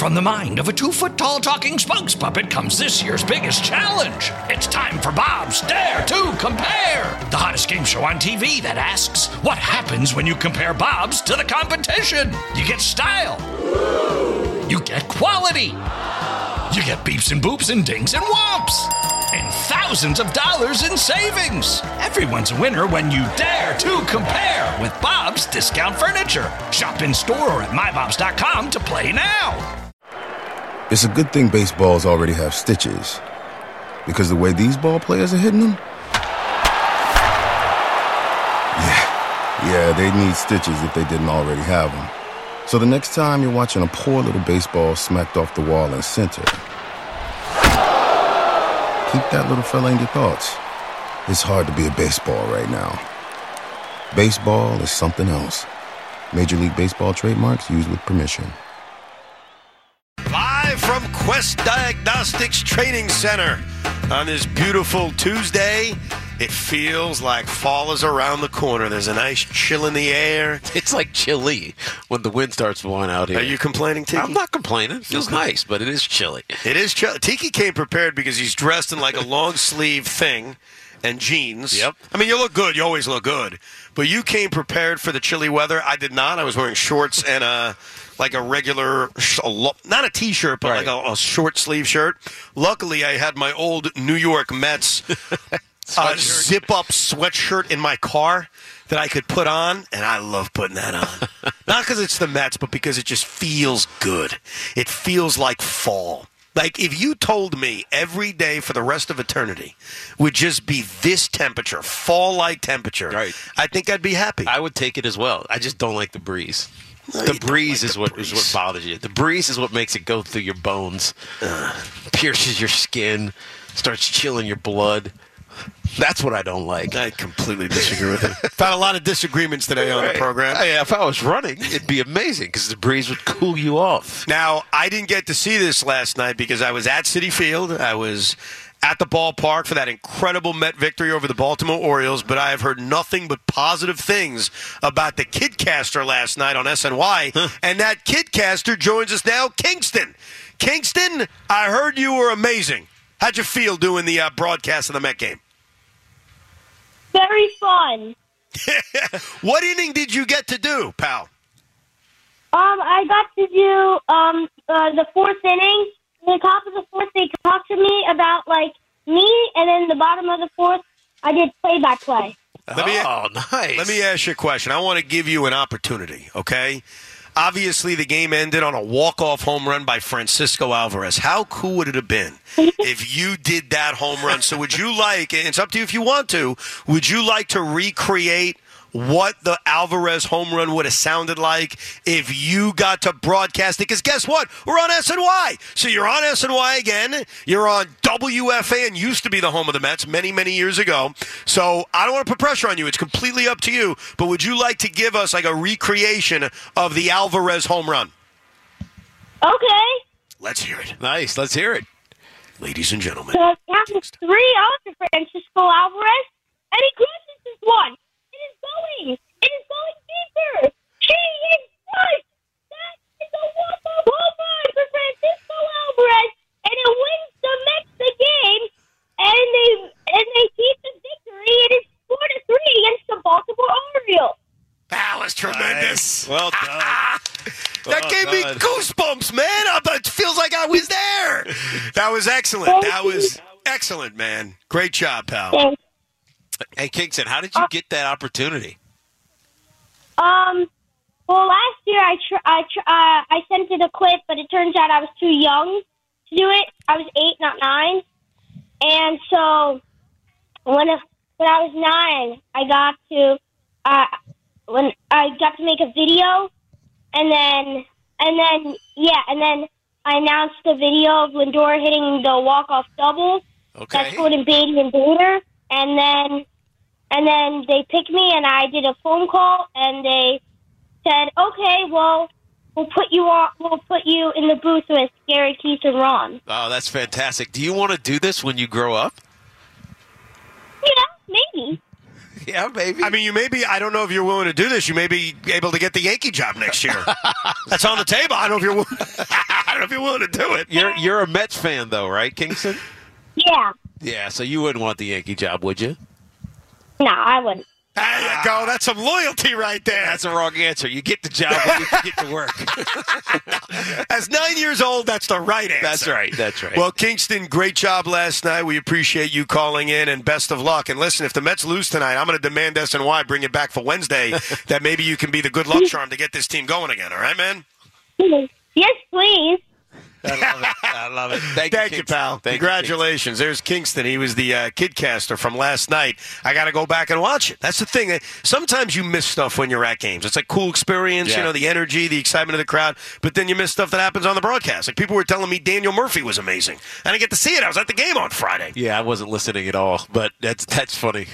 from the mind of a 2-foot-tall talking spokes puppet comes this year's biggest challenge. It's time for Bob's Dare to Compare, the hottest game show on TV that asks, what happens when you compare Bob's to the competition? You get style. You get quality. You get beeps and boops and dings and whomps. And thousands of dollars in savings. Everyone's a winner when you dare to compare with Bob's Discount Furniture. Shop in store or at mybobs.com to play now. It's a good thing baseballs already have stitches, because the way these ball players are hitting them, yeah, they'd need stitches if they didn't already have them. So the next time you're watching a poor little baseball smacked off the wall in center, keep that little fella in your thoughts. It's hard to be a baseball right now. Baseball is something else. Major League Baseball trademarks used with permission. Live from Quest Diagnostics Training Center on this beautiful Tuesday. It feels like fall is around the corner. There's a nice chill in the air. It's like chilly when the wind starts blowing out here. Are you complaining, Tiki? I'm not complaining. It feels nice, but it is chilly. It is chilly. Tiki came prepared because he's dressed in like a long sleeve thing and jeans. Yep. I mean, you look good. You always look good. But you came prepared for the chilly weather. I did not. I was wearing shorts and like a regular, not a T-shirt, but right. like a short sleeve shirt. Luckily, I had my old New York Mets zip-up sweatshirt in my car that I could put on, and I love putting that on. Not because it's the Mets, but because it just feels good. It feels like fall. Like, if you told me every day for the rest of eternity would just be this temperature, fall-like temperature, right, I think I'd be happy. I would take it as well. I just don't like the breeze. The breeze is what bothers you. The breeze is what makes it go through your bones, pierces your skin, starts chilling your blood. That's what I don't like. I completely disagree with it. Found a lot of disagreements today on the program. Yeah, if I was running, it'd be amazing because the breeze would cool you off. Now, I didn't get to see this last night because I was at Citi Field. I was at the ballpark for that incredible Met victory over the Baltimore Orioles, but I have heard nothing but positive things about the Kidcaster last night on SNY, and that Kidcaster joins us now, Kingston. Kingston, I heard you were amazing. How'd you feel doing the broadcast of the Met game? Very fun. What inning did you get to do, pal? I got to do the fourth inning. In the top of the fourth, they talked to me about me, and then the bottom of the fourth, I did play-by-play. Nice. Let me ask you a question. I want to give you an opportunity, okay? Obviously, the game ended on a walk-off home run by Francisco Alvarez. How cool would it have been if you did that home run? So would you like, and it's up to you if you want to, would you like to recreate what the Alvarez home run would have sounded like if you got to broadcast it? Because guess what? We're on SNY. So you're on SNY again. You're on WFAN, used to be the home of the Mets many, many years ago. So I don't want to put pressure on you. It's completely up to you. But would you like to give us like a recreation of the Alvarez home run? Okay. Let's hear it. Nice. Let's hear it. Ladies and gentlemen. So count to 3-0 to Francisco Alvarez, and he crosses this one. It is going deeper. He is right. That is a walk-off home run for Francisco Alvarez, and it wins the Mets the game, and they keep the victory. It is 4-3 against the Baltimore Orioles. That was tremendous. Nice. Well done. That gave me goosebumps, man. It feels like I was there. That was excellent. That was excellent, man. Great job, pal. Thanks. Hey, Kingston, how did you get that opportunity? Well, last year I sent it a clip, but it turns out I was too young to do it. I was 8, not 9. And so when I was 9, I got to make a video, and then I announced the video of Lindor hitting the walk-off double. Okay. That scored in Beatty and Bader. And then they picked me, and I did a phone call, and they said, "Okay, well, we'll put you in the booth with Gary, Keith, and Ron." Oh, that's fantastic. Do you want to do this when you grow up? Yeah, maybe. Yeah, maybe. I mean, you may be, I don't know if you're willing to do this. You may be able to get the Yankee job next year. That's on the table. I don't know if you're willing willing to do it. You're a Mets fan, though, right, Kingston? Yeah. Yeah, so you wouldn't want the Yankee job, would you? No, I wouldn't. There you go. That's some loyalty right there. That's the wrong answer. You get the job when you get to work. As 9 years old, that's the right answer. That's right. Well, Kingston, great job last night. We appreciate you calling in, and best of luck. And listen, if the Mets lose tonight, I'm going to demand SNY bring it back for Wednesday, that maybe you can be the good luck charm to get this team going again. All right, man? Yes, please. I love it. Thank you, pal. Thank Congratulations. There's Kingston. He was the kidcaster from last night. I got to go back and watch it. That's the thing. Sometimes you miss stuff when you're at games. It's like cool experience, the energy, the excitement of the crowd, but then you miss stuff that happens on the broadcast. Like people were telling me Daniel Murphy was amazing. I didn't get to see it. I was at the game on Friday. Yeah, I wasn't listening at all, but that's funny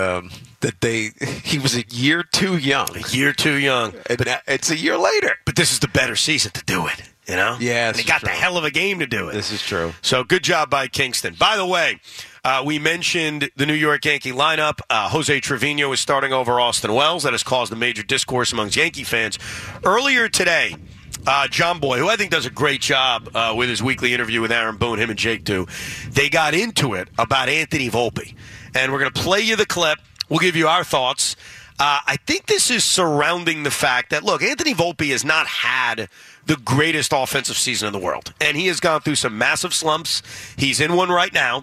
that he was a year too young. A year too young. But it's a year later. But this is the better season to do it. You know? Yeah, and he got the hell of a game to do it. This is true. So good job by Kingston. By the way, we mentioned the New York Yankee lineup. Jose Trevino is starting over Austin Wells. That has caused a major discourse amongst Yankee fans. Earlier today, John Boy, who I think does a great job with his weekly interview with Aaron Boone, him and Jake do, they got into it about Anthony Volpe. And we're going to play you the clip. We'll give you our thoughts. I think this is surrounding the fact that, look, Anthony Volpe has not had the greatest offensive season in the world. And he has gone through some massive slumps. He's in one right now.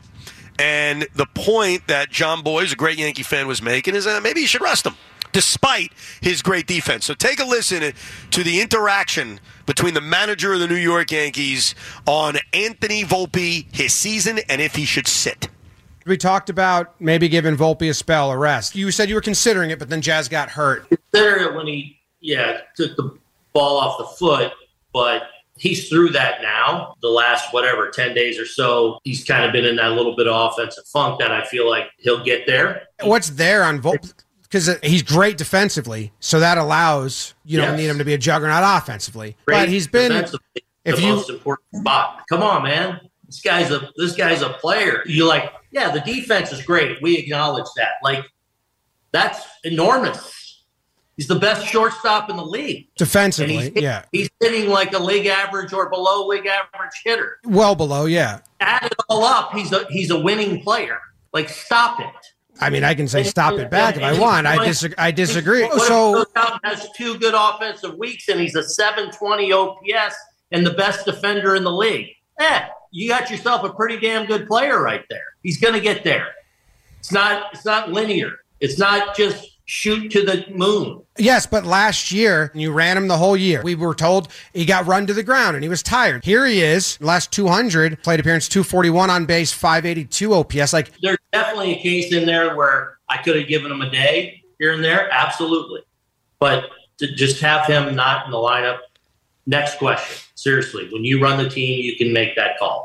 And the point that John Boy, a great Yankee fan, was making is that maybe you should rest him, despite his great defense. So take a listen to the interaction between the manager of the New York Yankees on Anthony Volpe, his season, and if he should sit. We talked about maybe giving Volpe a spell, a rest. You said you were considering it, but then Jazz got hurt. Consider it when he, took the ball off the foot, but he's through that now. The last, 10 days or so, he's kind of been in that little bit of offensive funk that I feel like he'll get there. What's there on Volpe? Because he's great defensively, so that allows, you don't need him to be a juggernaut offensively. Great but he's been the most important spot. Come on, man. This guy's a player. You're like, the defense is great. We acknowledge that. That's enormous. He's the best shortstop in the league. Defensively, He's hitting like a league average or below league average hitter. Well below, yeah. Add it all up, he's a winning player. Stop it. I mean, I can say stop it back if I want. I disagree. What if he goes out and has 2 good offensive weeks and he's a 720 OPS and the best defender in the league? You got yourself a pretty damn good player right there. He's going to get there. It's not linear. It's not just shoot to the moon. Yes, but last year, you ran him the whole year. We were told he got run to the ground and he was tired. Here he is, last 200, plate appearance 241 on base, 582 OPS. There's definitely a case in there where I could have given him a day here and there, absolutely. But to just have him not in the lineup, next question. Seriously, when you run the team, you can make that call.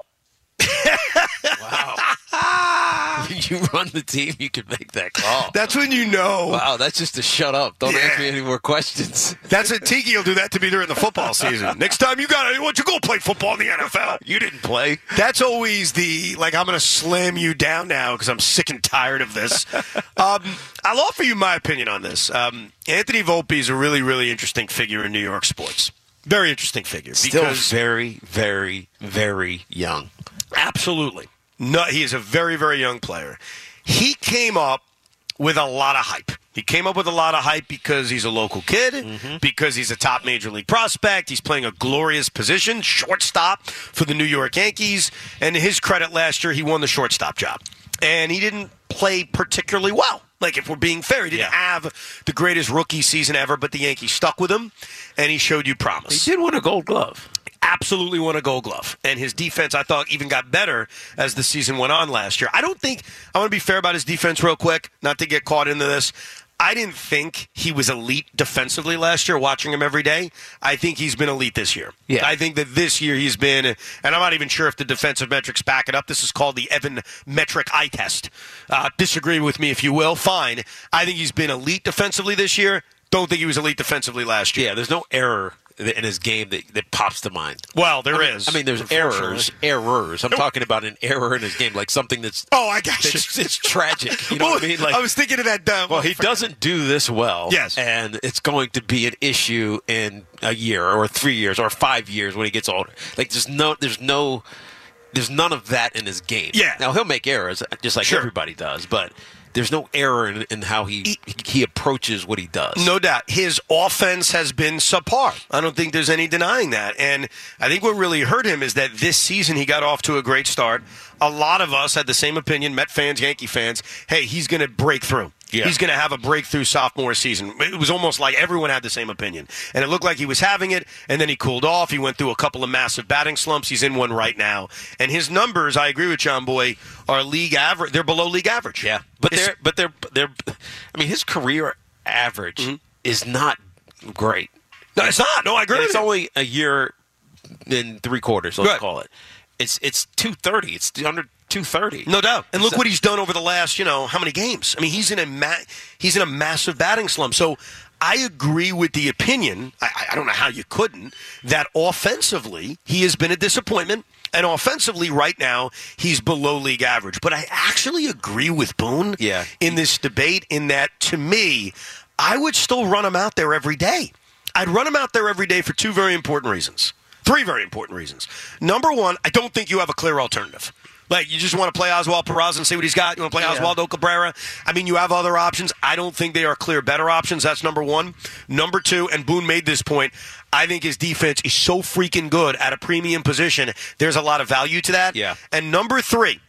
Wow. When you run the team, you can make that call. That's when you know. Wow, that's just to shut up. Don't ask me any more questions. That's it. Tiki will do that to me during the football season. Next time you why don't you go play football in the NFL? You didn't play. That's always I'm going to slam you down now because I'm sick and tired of this. I'll offer you my opinion on this. Anthony Volpe is a really, really interesting figure in New York sports. Very interesting figure. Still very, very, very young. Absolutely. No, he is a very, very young player. He came up with a lot of hype. He came up with a lot of hype because he's a local kid, because he's a top major league prospect. He's playing a glorious position, shortstop for the New York Yankees. And to his credit, last year he won the shortstop job. And he didn't play particularly well. If we're being fair, he didn't have the greatest rookie season ever, but the Yankees stuck with him, and he showed you promise. He did win a Gold Glove. Absolutely won a Gold Glove. And his defense, I thought, even got better as the season went on last year. I want to be fair about his defense real quick, not to get caught into this. I didn't think he was elite defensively last year, watching him every day. I think he's been elite this year. Yeah. I think that this year he's been, and I'm not even sure if the defensive metrics back it up. This is called the Evan Metric Eye Test. Disagree with me if you will. Fine. I think he's been elite defensively this year. Don't think he was elite defensively last year. Yeah, there's no error in his game that pops to mind? Well, there is. I mean, there's errors. I'm talking about an error in his game, like something that's I got you. It's tragic. You know what I mean? Like, I was thinking of that. Well, he doesn't do this well. Yes. And it's going to be an issue in a year or 3 years or 5 years when he gets older. Like, there's none of that in his game. Yeah. Now, he'll make errors just like everybody does, but there's no error in how he approaches what he does. No doubt. His offense has been subpar. I don't think there's any denying that. And I think what really hurt him is that this season he got off to a great start. A lot of us had the same opinion, Met fans, Yankee fans. Hey, he's going to break through. Yeah. He's going to have a breakthrough sophomore season. It was almost like everyone had the same opinion. And it looked like he was having it, and then he cooled off. He went through a couple of massive batting slumps. He's in one right now. And his numbers, I agree with John Boy, are league average. They're below league average. Yeah. But they're I mean, his career average is not great. No, it's not. No, I agree. It's only a year and 3/4, let's call it. It's 230. It's under 230. No doubt. And look what he's done over the last, how many games? I mean, he's in a massive batting slump. So I agree with the opinion. I don't know how you couldn't, that offensively he has been a disappointment. And offensively right now he's below league average. But I actually agree with Boone in this debate in that, to me, I would still run him out there every day. I'd run him out there every day for 2 very important reasons. 3 very important reasons. Number one, I don't think you have a clear alternative. Like, you just want to play Oswald Peraza and see what he's got. You want to play Oswaldo Cabrera. I mean, you have other options. I don't think they are clear better options. That's number one. Number two, and Boone made this point, I think his defense is so freaking good at a premium position. There's a lot of value to that. Yeah. And number 3,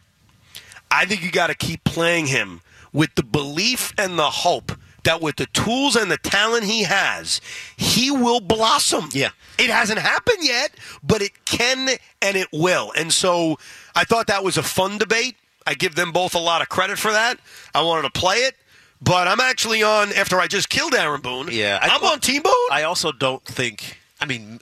I think you got to keep playing him with the belief and the hope that with the tools and the talent he has, he will blossom. Yeah. It hasn't happened yet, but it can and it will. And so I thought that was a fun debate. I give them both a lot of credit for that. I wanted to play it. But I'm actually on, after I just killed Aaron Boone, I'm on Team Boone. I also don't think, I mean,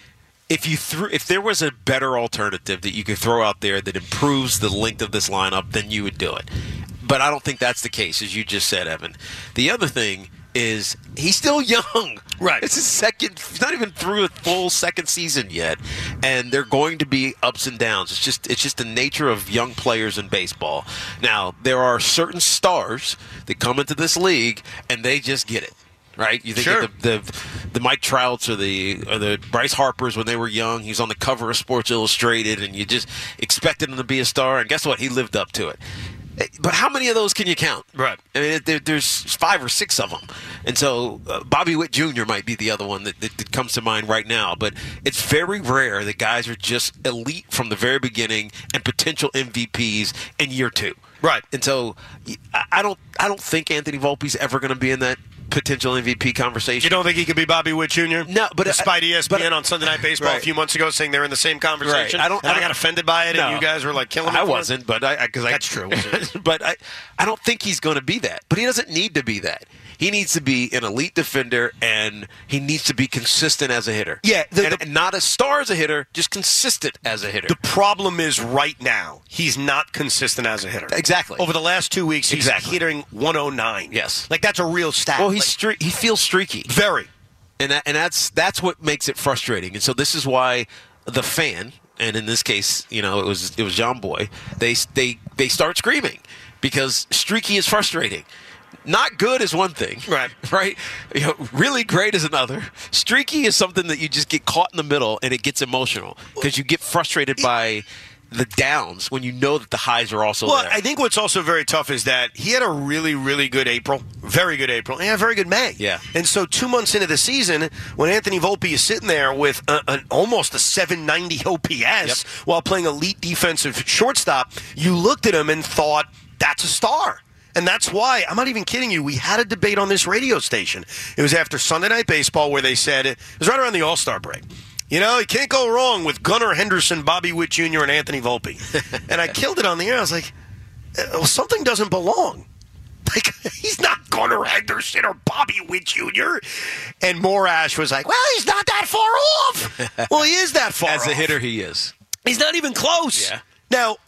if there was a better alternative that you could throw out there that improves the length of this lineup, then you would do it. But I don't think that's the case, as you just said, Evan. The other thing is he's still young. Right. It's his second. He's not even through a full second season yet, and they're going to be ups and downs. It's just the nature of young players in baseball. Now, there are certain stars that come into this league and they just get it. Right, you think of the Mike Trouts or the Bryce Harpers when they were young. He was on the cover of Sports Illustrated, and you just expected him to be a star. And guess what? He lived up to it. But how many of those can you count? Right. I mean, there's 5 or 6 of them. And so Bobby Witt Jr. might be the other one that comes to mind right now. But it's very rare that guys are just elite from the very beginning and potential MVPs in year 2. Right. And so I don't think Anthony Volpe's ever going to be in that potential MVP conversation. You don't think he could be Bobby Witt Jr.? No, but despite ESPN on Sunday Night Baseball a few months ago saying they're in the same conversation, right. I got offended by it, and you guys were like killing me. I wasn't, but that's true. But I don't think he's going to be that. But he doesn't need to be that. He needs to be an elite defender, and he needs to be consistent as a hitter. Yeah, and not a star as a hitter, just consistent as a hitter. The problem is right now he's not consistent as a hitter. Exactly. Over the last 2 weeks, he's hitting 109. Yes, like that's a real stat. Well, he feels streaky. Very. And that's what makes it frustrating. And so this is why the fan, and in this case, it was John Boy, they start screaming because streaky is frustrating. Not good is one thing, right? Really great is another. Streaky is something that you just get caught in the middle and it gets emotional because you get frustrated by the downs when you know that the highs are also there. Well, I think what's also very tough is that he had a really, really good April, very good April, and a very good May. Yeah. And so 2 months into the season, when Anthony Volpe is sitting there with almost a 790 OPS while playing elite defensive shortstop, you looked at him and thought, that's a star. And that's why, I'm not even kidding you, we had a debate on this radio station. It was after Sunday Night Baseball where they said, it was right around the All-Star break. You can't go wrong with Gunnar Henderson, Bobby Witt Jr., and Anthony Volpe. And I killed it on the air. I was like, well, something doesn't belong. Like, he's not Gunnar Henderson or Bobby Witt Jr. And Morash was like, well, he's not that far off. Well, he is that far off. As a hitter, he is. He's not even close. Yeah. Now,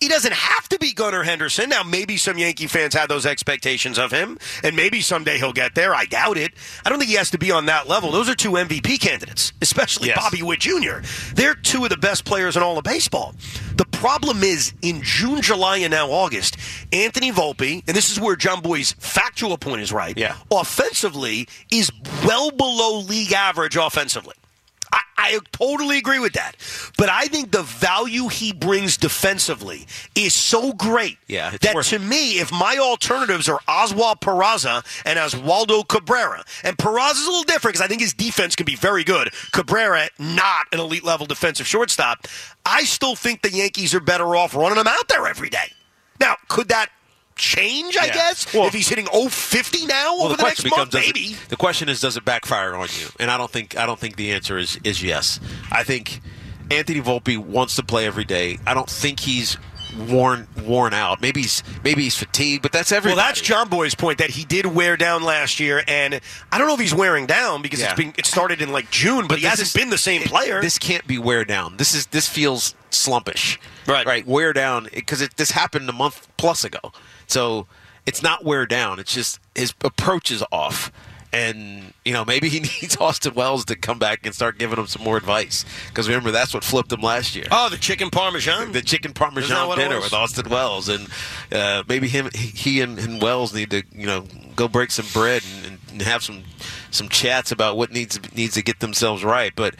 He doesn't have to be Gunnar Henderson. Now, maybe some Yankee fans had those expectations of him, and maybe someday he'll get there. I doubt it. I don't think he has to be on that level. Those are two MVP candidates, especially Bobby Witt Jr. They're two of the best players in all of baseball. The problem is, in June, July, and now August, Anthony Volpe, and this is where John Boy's factual point is right, offensively is well below league average offensively. I totally agree with that. But I think the value he brings defensively is so great that to me, if my alternatives are Oswald Peraza and Oswaldo Cabrera, and Peraza's a little different because I think his defense can be very good. Cabrera, not an elite level defensive shortstop. I still think the Yankees are better off running him out there every day. Now, could that change, I guess, if he's hitting 050 now over the next month? Maybe. The question is, does it backfire on you? And I don't think the answer is yes. I think Anthony Volpe wants to play every day. I don't think he's worn out. Maybe he's fatigued, but that's everybody. Well, that's John Boy's point, that he did wear down last year, and I don't know if he's wearing down because it started in like June, but he hasn't been the same player. This can't be wear down. This feels slumpish. Right. Wear down because this happened a month plus ago. So it's not wear down. It's just his approach is off. And, maybe he needs Austin Wells to come back and start giving him some more advice. Because remember, that's what flipped him last year. Oh, the chicken parmesan? The chicken parmesan dinner with Austin Wells. And maybe he and Wells need to, go break some bread and have some chats about what needs to get themselves right. But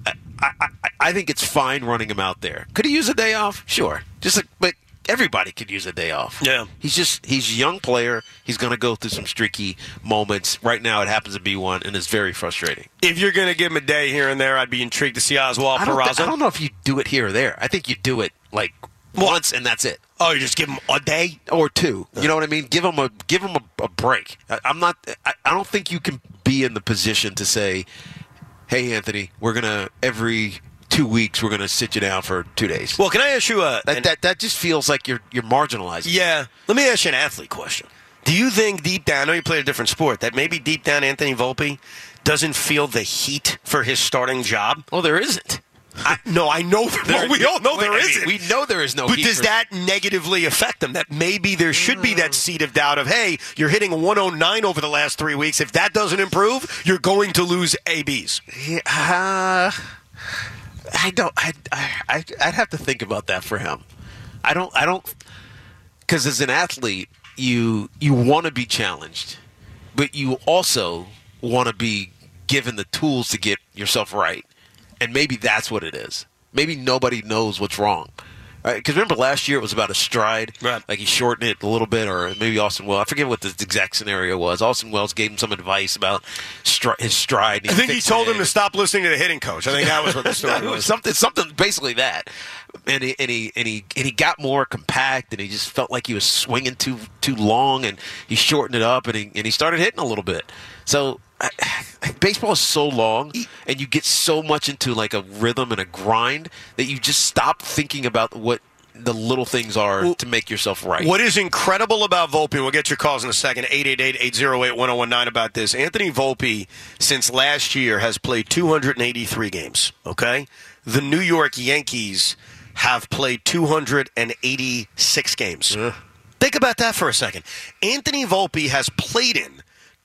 I think it's fine running him out there. Could he use a day off? Sure. But everybody could use a day off. Yeah. He's a young player. He's going to go through some streaky moments. Right now it happens to be one, and it's very frustrating. If you're going to give him a day here and there, I'd be intrigued to see Oswald Peraza. I don't know if you do it here or there. I think you do it once, and that's it. Oh, you just give him a day or two. You know what I mean? Give him a break. I don't think you can be in the position to say, "Hey, Anthony, we're gonna every 2 weeks we're gonna sit you down for 2 days." Well, can I ask you that just feels like you're marginalizing. Yeah. Let me ask you an athlete question. Do you think deep down, I know you played a different sport, that maybe deep down Anthony Volpe doesn't feel the heat for his starting job? Well, there isn't. I know. We all know there isn't. We know there is no But heat. does that negatively affect them? That maybe there should be that seed of doubt of, hey, you're hitting 109 over the last 3 weeks. If that doesn't improve, you're going to lose ABs. I don't. I'd have to think about that for him. I don't. Because as an athlete, you want to be challenged, but you also want to be given the tools to get yourself right. And maybe that's what it is. Maybe nobody knows what's wrong. Because remember last year it was about a stride. Right. Like he shortened it a little bit, or maybe Austin Wells. I forget what the exact scenario was. Austin Wells gave him some advice about his stride. I think he told him to stop listening to the hitting coach. I think that was what the story was. Something basically that. And he got more compact, and he just felt like he was swinging too long, and he shortened it up, and he started hitting a little bit. So baseball is so long, and you get so much into like a rhythm and a grind that you just stop thinking about what the little things are to make yourself right. What is incredible about Volpe, we'll get your calls in a second, 888-808-1019 about this. Anthony Volpe, since last year, has played 283 games, okay? The New York Yankees have played 286 games. Think about that for a second. Anthony Volpe has played in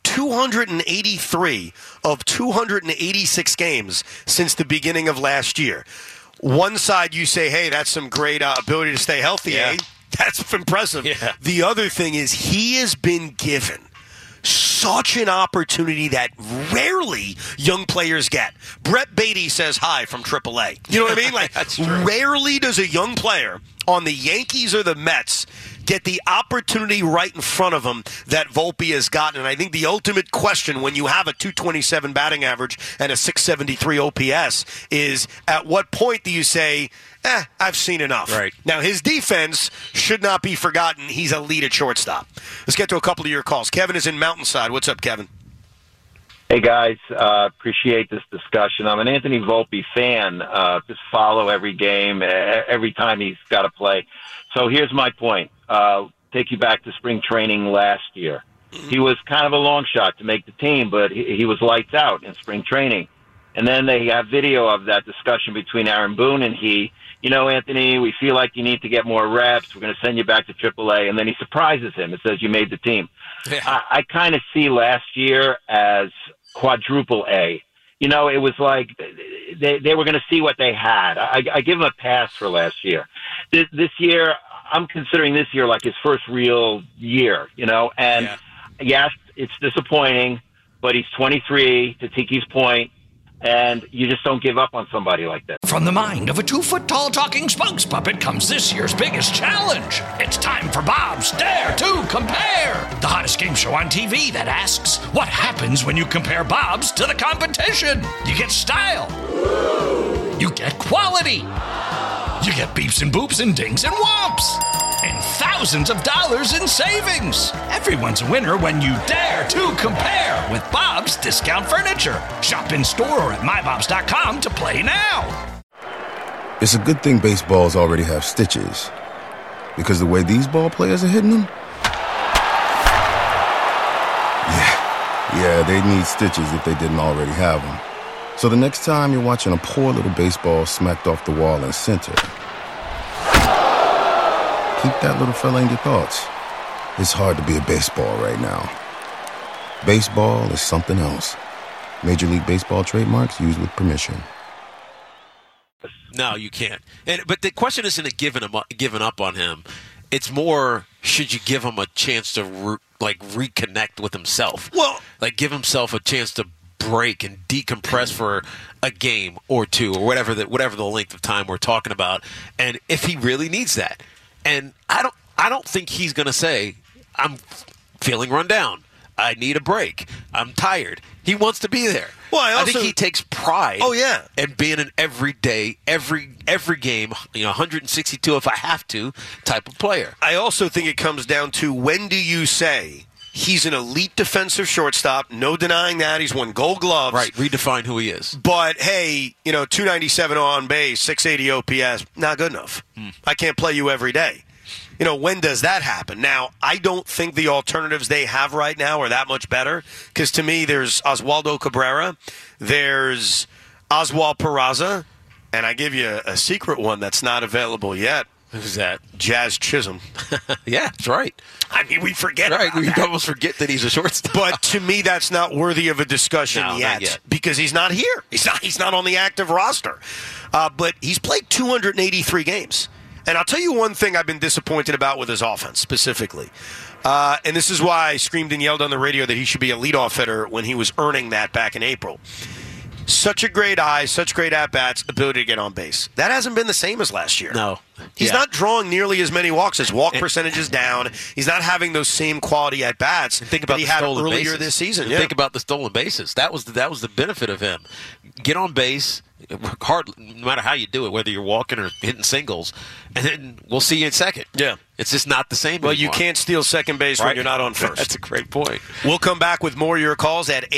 283 of 286 games since the beginning of last year. One side you say, hey, that's some great ability to stay healthy, eh? That's impressive. Yeah. The other thing is he has been given such an opportunity that rarely young players get. Brett Beatty says hi from AAA. You know what I mean? Like, That's true. Rarely does a young player on the Yankees or the Mets get the opportunity right in front of them that Volpe has gotten. And I think the ultimate question when you have a 227 batting average and a 673 OPS is, at what point do you say, I've seen enough? Right. Now, his defense should not be forgotten. He's a lead at shortstop. Let's get to a couple of your calls. Kevin is in Mountainside. What's up, Kevin? Hey, guys. Appreciate this discussion. I'm an Anthony Volpe fan. Just follow every game, every time he's got to play. So here's my point. Take you back to spring training last year. He was kind of a long shot to make the team, but he was lights out in spring training. And then they have video of that discussion between Aaron Boone and he. Anthony, we feel like you need to get more reps. We're going to send you back to AAA. And then he surprises him and says, you made the team. Yeah. I kind of see last year as quadruple A. It was like they were going to see what they had. I give him a pass for last year. This year, I'm considering this year like his first real year, And yes, it's disappointing, but he's 23, to Tiki's point. And you just don't give up on somebody like that. From the mind of a 2-foot-tall talking spokes puppet comes this year's biggest challenge. It's time for Bob's Dare to Compare, the hottest game show on TV that asks, what happens when you compare Bob's to the competition? You get style. You get quality. You get beeps and boops and dings and whomps. And thousands of dollars in savings. Everyone's a winner when you dare to compare with Bob's Discount Furniture. Shop in store or at mybobs.com to play now. It's a good thing baseballs already have stitches, because the way these ball players are hitting them, yeah, they'd need stitches if they didn't already have them. So the next time you're watching a poor little baseball smacked off the wall in center, keep that little fella in your thoughts. It's hard to be a baseball right now. Baseball is something else. Major League Baseball trademarks used with permission. No, you can't. But the question isn't giving up on him. It's more, should you give him a chance to reconnect with himself? Well, give himself a chance to break and decompress for a game or two or whatever the length of time we're talking about. And if he really needs that. And I don't think he's going to say, I'm feeling run down. I need a break. I'm tired. He wants to be there. Well, I think he takes pride. Oh, yeah. In being an everyday, every game, 162 if I have to, type of player. I also think it comes down to, when do you say he's an elite defensive shortstop? No denying that. He's won Gold Gloves. Right. Redefine who he is. But, hey, 297 on base, 680 OPS, not good enough. I can't play you every day. When does that happen? Now, I don't think the alternatives they have right now are that much better, because to me, there's Oswaldo Cabrera, there's Oswald Peraza, and I give you a secret one that's not available yet. Who's that? Jazz Chisholm. Yeah, that's right. I mean, we forget right. about We that. almost forget that he's a shortstop. But to me, that's not worthy of a discussion No, yet, not yet, because he's not here. He's not on the active roster. But he's played 283 games. And I'll tell you one thing I've been disappointed about with his offense specifically. And this is why I screamed and yelled on the radio that he should be a leadoff hitter when he was earning that back in April. Such a great eye, such great at-bats, ability to get on base. That hasn't been the same as last year. No. He's not drawing nearly as many walks. His walk percentage is down. He's not having those same quality at-bats that he had earlier this season. Think about the stolen bases. That was the benefit of him. Get on base, hard, no matter how you do it, whether you're walking or hitting singles, and then we'll see you in second. Yeah. It's just not the same Well, anymore. you can't steal second base when you're not on first. That's a great point. We'll come back with more of your calls at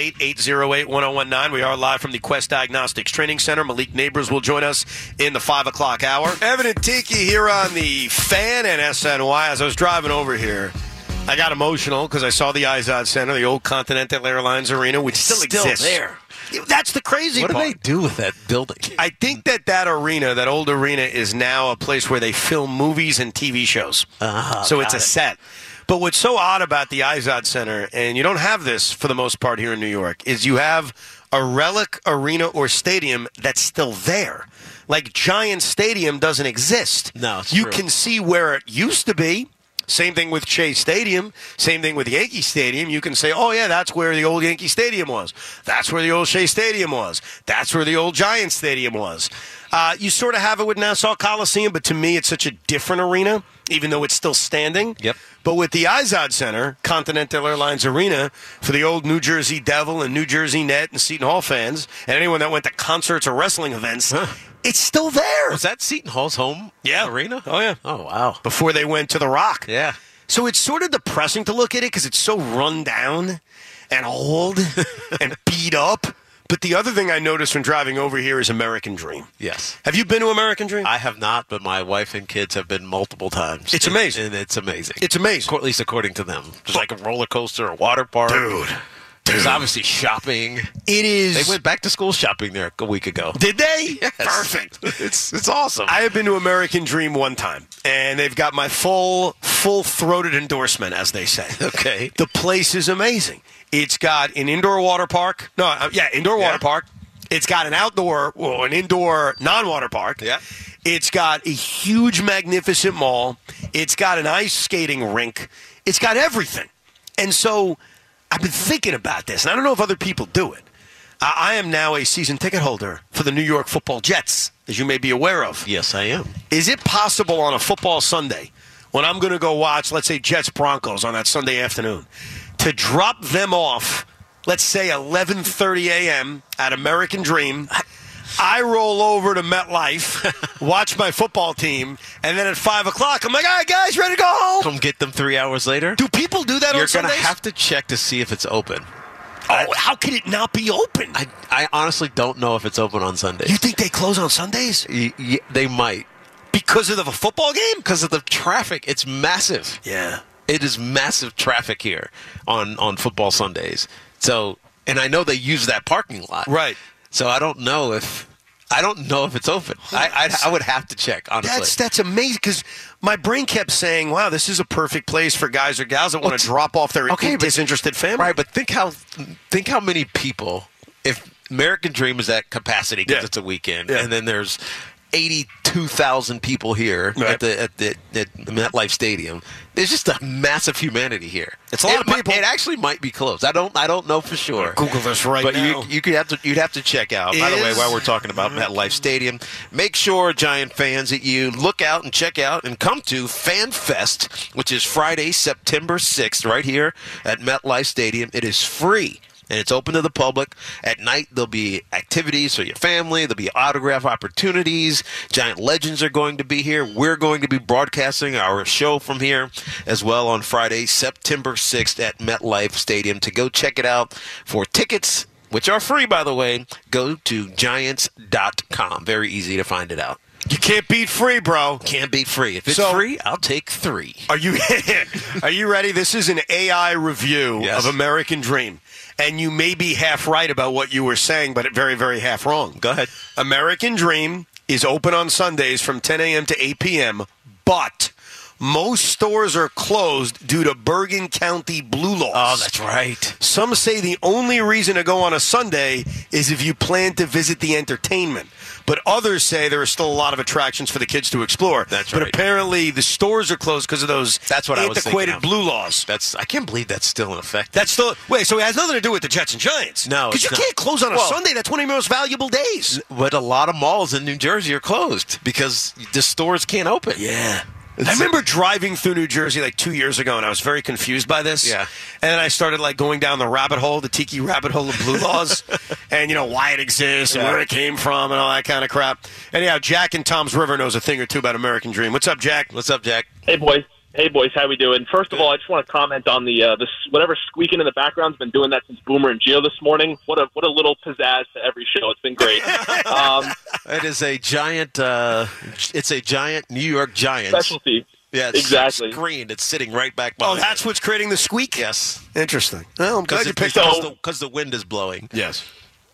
888-808-1019. We are live from the Quest Diagnostics Training Center. Malik Neighbors will join us in the 5 o'clock hour. Evan and Tiki here on the Fan and SNY. As I was driving over here, I got emotional because I saw the Izod Center, the old Continental Airlines Arena, which still exists. There. That's the crazy What part. do they do with that building? I think that arena, that old arena, is now a place where they film movies and TV shows. So it's a set. But what's so odd about the Izod Center, and you don't have this for the most part here in New York, is you have a relic arena or stadium that's still there. Like Giant Stadium doesn't exist. No, it's you true. can see where it used to be. Same thing with Shea Stadium. Same thing with Yankee Stadium. You can say, oh, yeah, that's where the old Yankee Stadium was. That's where the old Shea Stadium was. That's where the old Giant Stadium was. You sort of have it with Nassau Coliseum, but to me it's such a different arena, even though it's still standing. Yep. But with the Izod Center, Continental Airlines Arena, for the old New Jersey Devil and New Jersey Net and Seton Hall fans, and anyone that went to concerts or wrestling events, it's still there. Was that Seton Hall's home arena? Oh, yeah. Oh, wow. Before they went to the Rock. Yeah. So it's sort of depressing to look at it because it's so run down and old and beat up. But the other thing I noticed when driving over here is American Dream. Yes. Have you been to American Dream? I have not, but my wife and kids have been multiple times. It's amazing. And it's amazing. It's amazing. At least according to them. Just like a roller coaster, a water park. Dude. There's obviously shopping. It is. They went back to school shopping there a week ago. Did they? Yes. Perfect. It's awesome. I have been to American Dream one time, and they've got my full-throated endorsement, as they say. Okay. The place is amazing. It's got an indoor water park. Indoor water park. It's got an indoor non-water park. Yeah. It's got a huge, magnificent mall. It's got an ice skating rink. It's got everything. And so I've been thinking about this, and I don't know if other people do it. I am now a season ticket holder for the New York Football Jets, as you may be aware of. Yes, I am. Is it possible on a football Sunday, when I'm going to go watch, let's say, Jets-Broncos on that Sunday afternoon, to drop them off, let's say, 11:30 a.m. at American Dream, I roll over to MetLife, watch my football team, and then at 5 o'clock, I'm like, all right, guys, ready to go home? Come get them 3 hours later? Do people do that on Sundays? You're going to have to check to see if it's open. Oh, how could it not be open? I honestly don't know if it's open on Sundays. You think they close on Sundays? They might. Because of the football game? Because of the traffic. It's massive. Yeah. It is massive traffic here on football Sundays. So, and I know they use that parking lot. Right. So I don't know if it's open. I would have to check, honestly. That's amazing, because my brain kept saying, wow, this is a perfect place for guys or gals that want to drop off their disinterested family. Right, but think how many people, if American Dream is at capacity because it's a weekend, and then there's 82,000 people here at MetLife Stadium. There's just a massive humanity here. It's a lot of people. It actually might be closed. I don't know for sure. Google this now. But you'd have to check out. By the way, while we're talking about MetLife Stadium, make sure, Giant fans, that you look out and check out and come to Fan Fest, which is Friday, September 6th, right here at MetLife Stadium. It is free. And it's open to the public. At night, there'll be activities for your family. There'll be autograph opportunities. Giant legends are going to be here. We're going to be broadcasting our show from here as well on Friday, September 6th at MetLife Stadium. To go check it out, for tickets, which are free, by the way, go to Giants.com. Very easy to find it out. You can't beat free, bro. Can't beat free. If it's free, I'll take 3. Are you ready? This is an AI review of American Dream. And you may be half right about what you were saying, but very, very half wrong. Go ahead. American Dream is open on Sundays from 10 a.m. to 8 p.m., but most stores are closed due to Bergen County blue laws. Oh, that's right. Some say the only reason to go on a Sunday is if you plan to visit the entertainment. But others say there are still a lot of attractions for the kids to explore. That's right. But apparently the stores are closed because of those antiquated blue laws. I can't believe that's still in effect. So it has nothing to do with the Jets and Giants. No. Because you can't close on a Sunday. That's one of your most valuable days. But a lot of malls in New Jersey are closed because the stores can't open. Yeah. I remember driving through New Jersey like 2 years ago, and I was very confused by this. Yeah. And then I started like going down the tiki rabbit hole of blue laws, and why it exists and where it came from and all that kind of crap. Anyhow, Jack in Tom's River knows a thing or two about American Dream. What's up, Jack? Hey, boys. How we doing? First of all, I just want to comment on the whatever squeaking in the background's been doing that since Boomer and Gio this morning. What a little pizzazz to every show. It's been great. It is a giant. It's a giant New York Giants specialty. Yeah, exactly. Screen. It's sitting right back behind. Oh, that's what's creating the squeak. Yes, interesting. Well, I'm glad you picked up because the wind is blowing. Yes.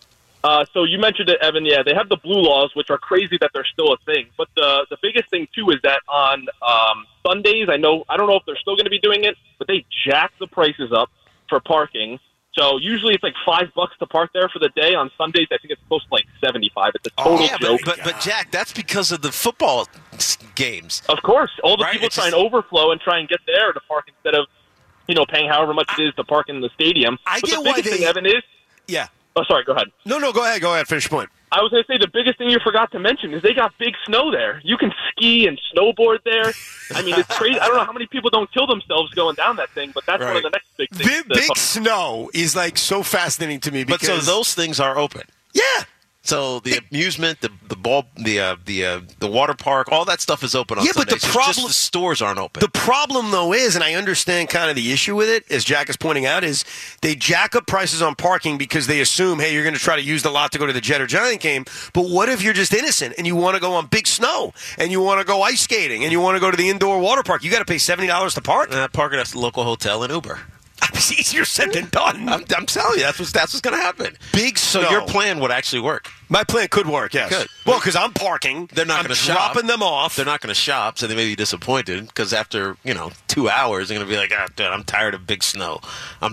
So you mentioned it, Evan. Yeah, they have the blue laws, which are crazy that they're still a thing. But the biggest thing too is that on Sundays, I don't know if they're still going to be doing it, but they jack the prices up for parking. So usually it's like $5 to park there for the day. On Sundays, I think it's close to like $75. It's a total joke. But Jack, that's because of the football games. Of course, all the people try and overflow and try and get there to park instead of paying however much it is to park in the stadium. But the biggest thing, Evan, is Oh, sorry. Go ahead. No, go ahead. Go ahead. Finish your point. I was going to say the biggest thing you forgot to mention is they got big snow there. You can ski and snowboard there. I mean, it's crazy. I don't know how many people don't kill themselves going down that thing, but that's one of the next big things. Big snow is like so fascinating to me. Because But so those things are open. Yeah. So the amusement, the ball, the water park, all that stuff is open on Sundays. But the problem, just the stores aren't open. The problem, though, is, and I understand kind of the issue with it, as Jack is pointing out, is they jack up prices on parking because they assume, hey, you're going to try to use the lot to go to the Jet or Giant game. But what if you're just innocent and you want to go on big snow and you want to go ice skating and you want to go to the indoor water park? You got to pay $70 to park. Park at a local hotel and Uber. It's easier said than done. I'm telling you, that's what's going to happen. Big snow. So your plan would actually work. My plan could work, yes. Good. Well, because I'm parking. They're not I'm going to shop. dropping them off. They're not going to shop, so they may be disappointed because after 2 hours, they're going to be like, dude, I'm tired of big snow.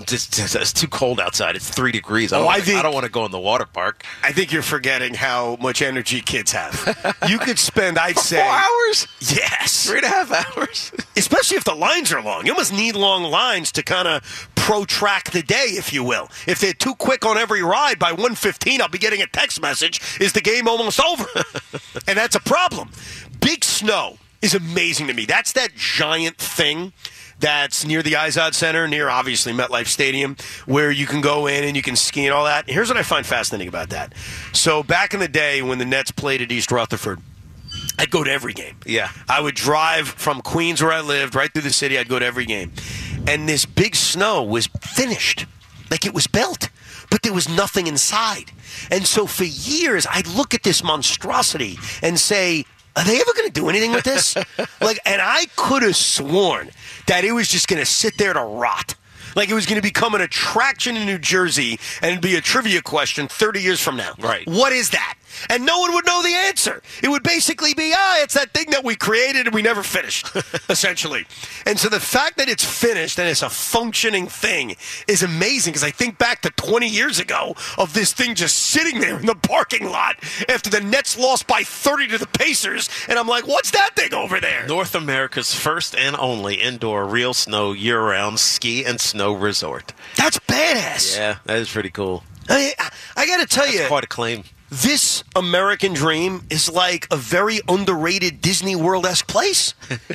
It's too cold outside. It's 3 degrees. I don't want to go in the water park. I think you're forgetting how much energy kids have. You could spend, I'd say, 4 hours. Yes, 3.5 hours. Especially if the lines are long. You almost need long lines to kind of protract the day, if you will. If they're too quick on every ride, by 1:15, I'll be getting a text message. Is the game almost over? And that's a problem. Big snow is amazing to me. That's that giant thing that's near the Izod Center, near, obviously, MetLife Stadium, where you can go in and you can ski and all that. Here's what I find fascinating about that. So back in the day when the Nets played at East Rutherford, I'd go to every game. Yeah. I would drive from Queens, where I lived, right through the city. I'd go to every game. And this big snow was finished. Like it was built. But there was nothing inside. And so for years, I'd look at this monstrosity and say, are they ever going to do anything with this? And I could have sworn that it was just going to sit there to rot. Like it was going to become an attraction in New Jersey and be a trivia question 30 years from now. Right. What is that? And no one would know the answer. It would basically be, it's that thing that we created and we never finished, essentially. And so the fact that it's finished and it's a functioning thing is amazing because I think back to 20 years ago of this thing just sitting there in the parking lot after the Nets lost by 30 to the Pacers. And I'm like, what's that thing over there? North America's first and only indoor real snow year-round ski and snow resort. That's badass. Yeah, that is pretty cool. I got to tell you. That's quite a claim. This American dream is like a very underrated Disney World-esque place.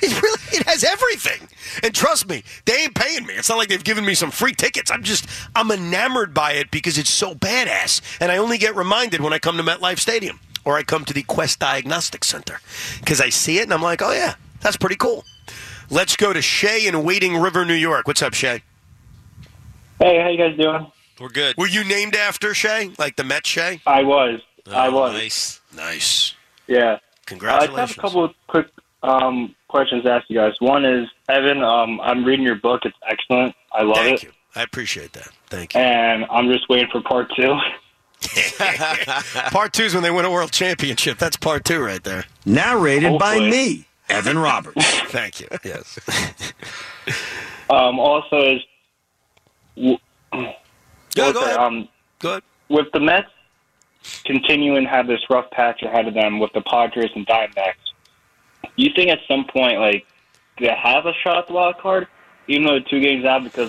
It has everything. And trust me, they ain't paying me. It's not like they've given me some free tickets. I'm enamored by it because it's so badass. And I only get reminded when I come to MetLife Stadium or I come to the Quest Diagnostic Center because I see it and I'm like, oh yeah, that's pretty cool. Let's go to Shay in Wading River, New York. What's up, Shay? Hey, how you guys doing? We're good. Were you named after Shay? Like the Met Shay? I was. I was. Nice. Yeah. Congratulations. I have a couple of quick questions to ask you guys. One is, Evan, I'm reading your book. It's excellent. I love it. Thank you. I appreciate that. Thank you. And I'm just waiting for part 2. Part 2 is when they win a world championship. That's part 2 right there. Narrated by me, Evan Roberts. Thank you. Yes. Also is... Go ahead. Good. With the Mets continuing to have this rough patch ahead of them with the Padres and Diamondbacks, you think at some point, they have a shot at the wild card, even though they're 2 games out because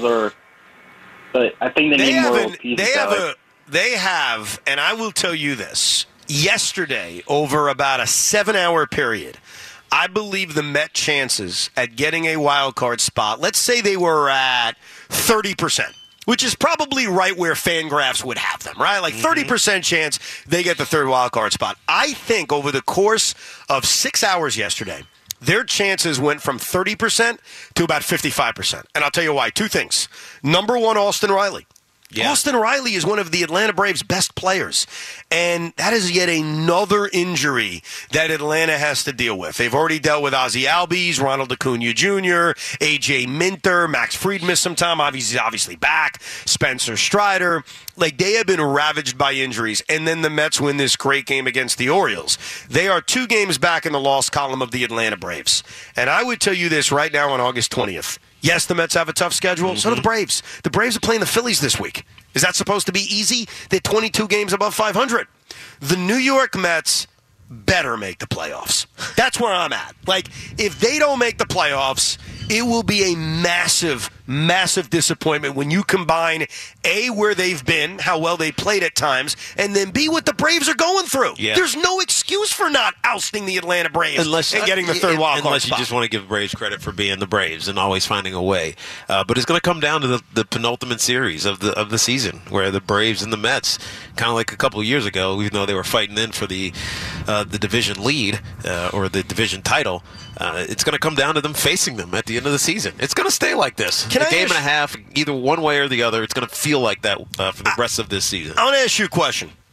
but I think they need more pieces. They have, and I will tell you this, yesterday, over about a 7-hour period, I believe the Met chances at getting a wild card spot, let's say they were at 30%. Which is probably right where Fangraphs would have them, right? Like 30% chance they get the third wild card spot. I think over the course of 6 hours yesterday, their chances went from 30% to about 55%. And I'll tell you why. 2 things. Number 1, Austin Riley. Yeah. Austin Riley is one of the Atlanta Braves' best players, and that is yet another injury that Atlanta has to deal with. They've already dealt with Ozzie Albies, Ronald Acuna Jr., A.J. Minter, Max Fried missed some time, obviously back, Spencer Strider. They have been ravaged by injuries, and then the Mets win this great game against the Orioles. They are 2 games back in the loss column of the Atlanta Braves, and I would tell you this right now on August 20th. Yes, the Mets have a tough schedule. So do the Braves. The Braves are playing the Phillies this week. Is that supposed to be easy? They're 22 games above 500. The New York Mets better make the playoffs. That's where I'm at. If they don't make the playoffs, it will be a massive, massive disappointment when you combine A, where they've been, how well they played at times, and then B, what the Braves are going through. Yeah. There's no excuse for not ousting the Atlanta Braves and getting the third wild card Unless spot. you just want to give Braves credit for being the Braves and always finding a way. But it's going to come down to the penultimate series of the season, where the Braves and the Mets, kind of like a couple of years ago, even though they were fighting in for the division lead or the division title, it's going to come down to them facing them at the end of the season. It's going to stay like this. A game and a half, either one way or the other. It's going to feel like that for the rest of this season. I want to ask you a question.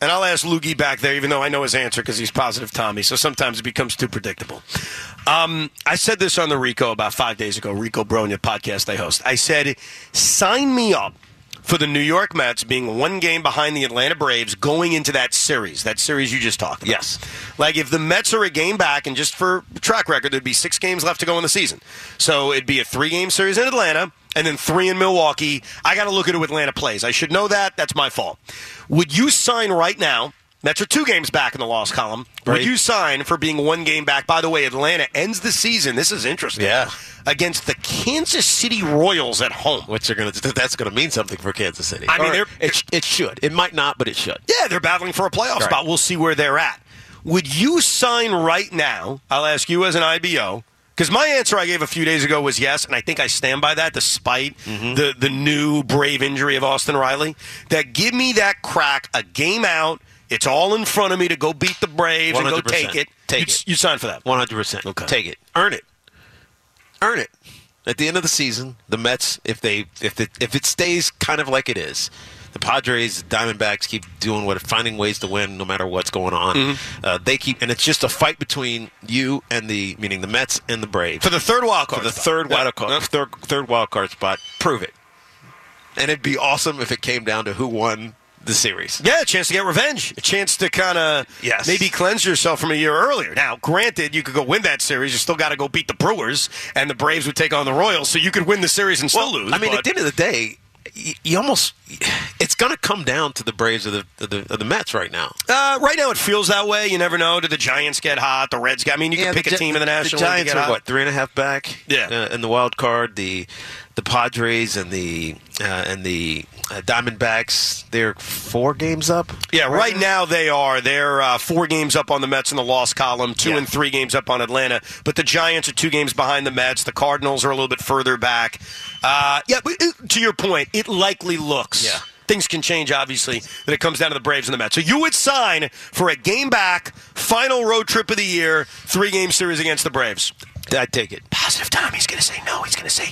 and I'll ask Loogie back there, even though I know his answer because he's positive Tommy, so sometimes it becomes too predictable. I said this on the Rico about 5 days ago, Rico Bronya podcast I host. I said, sign me up for the New York Mets being one game behind the Atlanta Braves going into that series you just talked about. Yes. Like, if the Mets are a game back, and just for track record, there'd be 6 games left to go in the season. So it'd be a 3-game series in Atlanta, and then 3 in Milwaukee. I got to look at who Atlanta plays. I should know that. That's my fault. Would you sign right now? Mets are 2 games back in the loss column. Right. Would you sign for being 1 game back? By the way, Atlanta ends the season. This is interesting. Yeah. Against the Kansas City Royals at home. That's going to mean something for Kansas City. I mean, it should. It might not, but it should. Yeah, they're battling for a playoff spot. We'll see where they're at. Would you sign right now? I'll ask you as an IBO. Because my answer I gave a few days ago was yes, and I think I stand by that despite the new Brave injury of Austin Riley. That give me that crack, a game out. It's all in front of me to go beat the Braves 100%. And go take it. You sign for that. 100%. Okay. Take it. Earn it. Earn it. At the end of the season, the Mets, if it stays kind of like it is, the Padres, Diamondbacks keep finding ways to win no matter what's going on. They keep, and it's just a fight between you and meaning the Mets and the Braves for the third wild card. For the third wild card spot. Prove it. And it'd be awesome if it came down to who won the series. Yeah, a chance to get revenge. A chance to kind of maybe cleanse yourself from a year earlier. Now, granted, you could go win that series. You still got to go beat the Brewers, and the Braves would take on the Royals, so you could win the series and still lose. I mean, at the end of the day, it's going to come down to the Braves or the Mets right now. Right now, it feels that way. You never know. Do the Giants get hot? The Reds get. I mean, you can pick a team in the National League. The Giants are 3.5 back. Yeah. In the wild card, the Padres and the Diamondbacks, they're 4 games up. Yeah, right now they are. They're 4 games up on the Mets in the loss column, 2 and 3 games up on Atlanta. But the Giants are 2 games behind the Mets. The Cardinals are a little bit further back. But to your point, it likely looks. Yeah. Things can change, obviously, that it comes down to the Braves and the Mets. So you would sign for a game back, final road trip of the year, 3-game series against the Braves. I'd take it. Positive Tommy. He's going to say no. He's going to say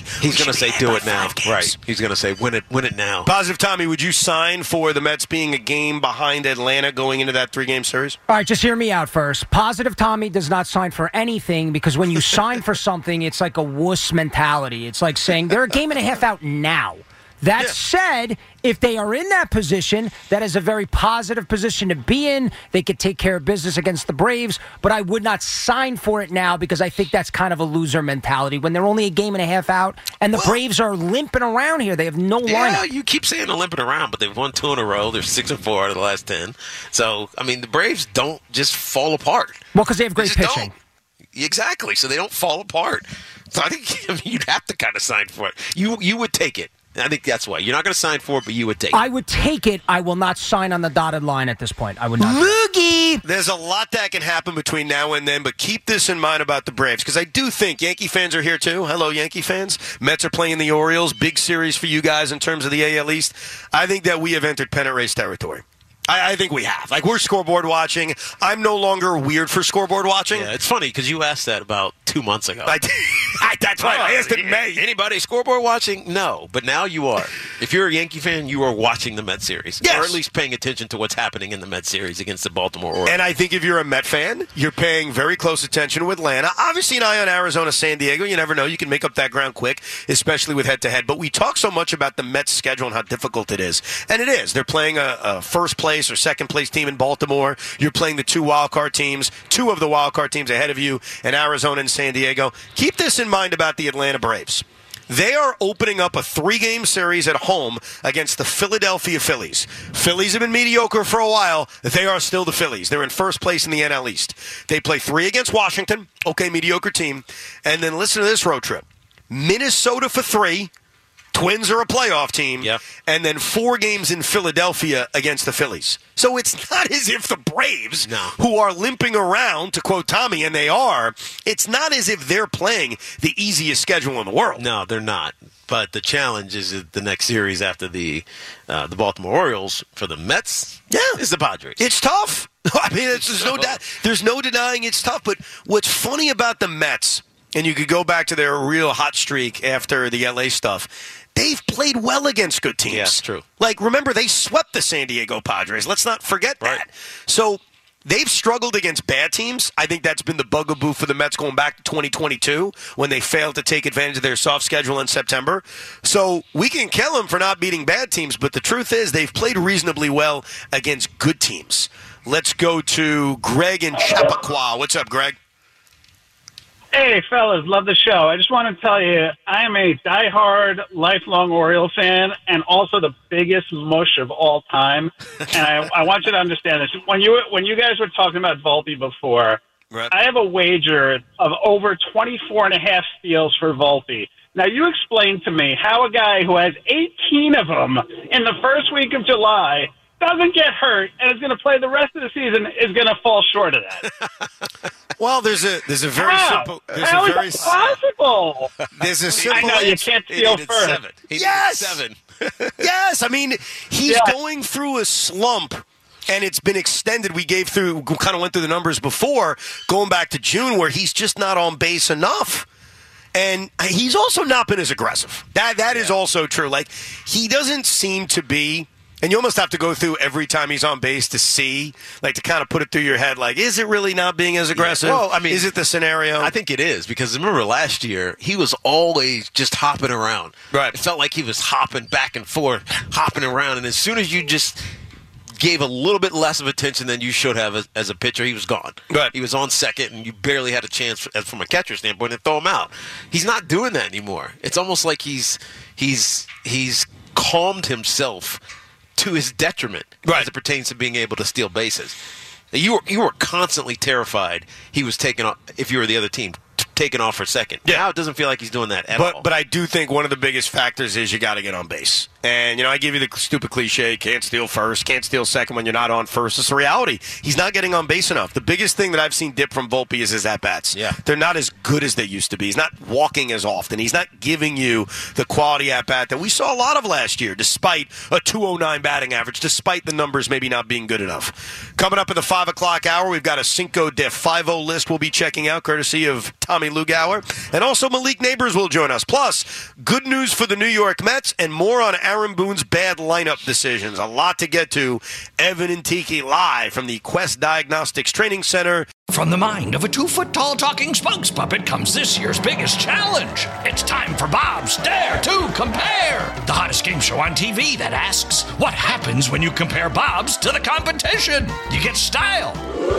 do it now. Right. He's going to say win it now. Positive Tommy, would you sign for the Mets being a game behind Atlanta going into that 3-game series? All right, just hear me out first. Positive Tommy does not sign for anything because when you sign for something, it's like a wuss mentality. It's like saying they're a game and a half out now. That said, if they are in that position, that is a very positive position to be in. They could take care of business against the Braves, but I would not sign for it now because I think that's kind of a loser mentality when they're only a game and a half out and the Braves are limping around here. They have no lineup. Yeah, you keep saying they're limping around, but they've won 2 in a row. They're 6-4 out of the last 10. So, I mean, the Braves don't just fall apart. Well, because they have great pitching. Exactly, so they don't fall apart. So I think you'd have to kind of sign for it. You would take it. I think that's why. You're not going to sign for it, but you would take it. I would take it. I will not sign on the dotted line at this point. I would not. Loogie! There's a lot that can happen between now and then, but keep this in mind about the Braves, because I do think Yankee fans are here too. Hello, Yankee fans. Mets are playing the Orioles. Big series for you guys in terms of the AL East. I think that we have entered pennant race territory. I think we have. Like, we're scoreboard watching. I'm no longer weird for scoreboard watching. Yeah, it's funny because you asked that about 2 months ago. That's right. I asked it in May. Anybody scoreboard watching? No. But now you are. If you're a Yankee fan, you are watching the Mets series. Yes. Or at least paying attention to what's happening in the Mets series against the Baltimore Orioles. And I think if you're a Met fan, you're paying very close attention with Atlanta. Obviously, an eye on Arizona, San Diego. You never know. You can make up that ground quick, especially with head-to-head. But we talk so much about the Mets' schedule and how difficult it is. And it is. They're playing a first-place or second-place team in Baltimore. You're playing the 2 wildcard teams, 2 of the wildcard teams ahead of you in Arizona and San Diego. Keep this in mind about the Atlanta Braves. They are opening up a 3-game series at home against the Philadelphia Phillies. Phillies have been mediocre for a while. They are still the Phillies. They're in first place in the NL East. They play 3 against Washington. Okay, mediocre team. And then listen to this road trip. Minnesota for 3. Twins are a playoff team, and then 4 games in Philadelphia against the Phillies. So it's not as if the Braves, who are limping around, to quote Tommy, and they are, it's not as if they're playing the easiest schedule in the world. No, they're not. But the challenge is the next series after the Baltimore Orioles for the Mets is the Padres. It's tough. I mean, there's no denying it's tough. But what's funny about the Mets, and you could go back to their real hot streak after the LA stuff, they've played well against good teams. Yeah, it's true. Like, remember, they swept the San Diego Padres. Let's not forget that. So they've struggled against bad teams. I think that's been the bugaboo for the Mets going back to 2022 when they failed to take advantage of their soft schedule in September. So we can kill them for not beating bad teams, but the truth is they've played reasonably well against good teams. Let's go to Greg in Chappaqua. What's up, Greg? Hey, fellas, love the show. I just want to tell you, I am a diehard, lifelong Orioles fan and also the biggest mush of all time. And I want you to understand this. When you guys were talking about Volpe before, I have a wager of over 24.5 steals for Volpe. Now, you explain to me how a guy who has 18 of them in the first week of July doesn't get hurt and is going to play the rest of the season is going to fall short of that. Well, there's a very simple. How is it possible? There's a simple. I know you can't steal first. Yes. Yes. I mean, he's going through a slump, and it's been extended. We kind of went through the numbers before, going back to June, where he's just not on base enough. And he's also not been as aggressive. That is also true. Like, he doesn't seem to be. And you almost have to go through every time he's on base to see, like, to kind of put it through your head, like, is it really not being as aggressive? Well, I mean, is it the scenario? I think it is, because remember last year, he was always just hopping around. Right. It felt like he was hopping back and forth, hopping around, and as soon as you just gave a little bit less of attention than you should have as a pitcher, he was gone. Right. He was on second, and you barely had a chance from a catcher standpoint to throw him out. He's not doing that anymore. It's almost like he's calmed himself to his detriment as it pertains to being able to steal bases. You were constantly terrified he was taken off, if you were the other team, taken off for second. Yeah. Now it doesn't feel like he's doing that at all. But I do think one of the biggest factors is you got to get on base. And, I give you the stupid cliche, can't steal first, can't steal second when you're not on first. It's a reality. He's not getting on base enough. The biggest thing that I've seen dip from Volpe is his at-bats. Yeah. They're not as good as they used to be. He's not walking as often. He's not giving you the quality at-bat that we saw a lot of last year, despite a 209 batting average, despite the numbers maybe not being good enough. Coming up at the 5 o'clock hour, we've got a Cinco de 5-0 list we'll be checking out, courtesy of Tommy Lugauer. And also Malik Neighbors will join us. Plus, good news for the New York Mets and more on Aaron Boone's bad lineup decisions. A lot to get to. Evan and Tiki live from the Quest Diagnostics Training Center. From the mind of a 2-foot-tall talking spokes puppet comes this year's biggest challenge. It's time for Bob's Dare to Compare, the hottest game show on TV that asks, what happens when you compare Bob's to the competition? You get style.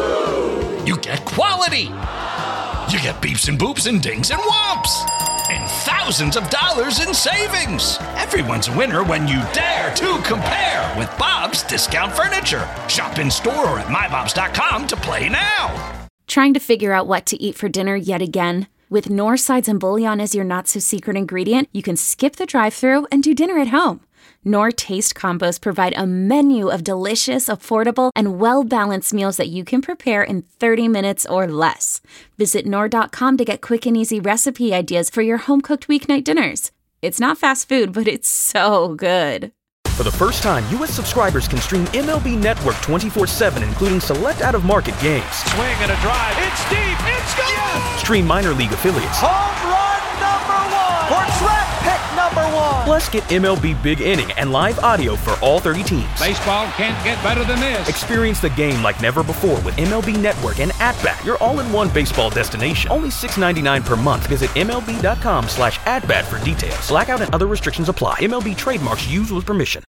You get quality. You get beeps and boops and dings and whomps. And thousands of dollars in savings. Everyone's a winner when you dare to compare with Bob's Discount Furniture. Shop in store or at mybobs.com to play now. Trying to figure out what to eat for dinner yet again? With Knorr sides and bouillon as your not-so-secret ingredient, you can skip the drive-thru and do dinner at home. Knorr Taste Combos provide a menu of delicious, affordable, and well-balanced meals that you can prepare in 30 minutes or less. Visit Knorr.com to get quick and easy recipe ideas for your home-cooked weeknight dinners. It's not fast food, but it's so good. For the first time, U.S. subscribers can stream MLB Network 24/7, including select out-of-market games. Swing and a drive. It's deep. It's gone. Yes! Stream minor league affiliates. Home run number 1. Or draft pick number 1. Plus, get MLB Big Inning and live audio for all 30 teams. Baseball can't get better than this. Experience the game like never before with MLB Network and At-Bat, your all-in-one baseball destination. Only $6.99 per month. Visit MLB.com/atbat for details. Blackout and other restrictions apply. MLB trademarks used with permission.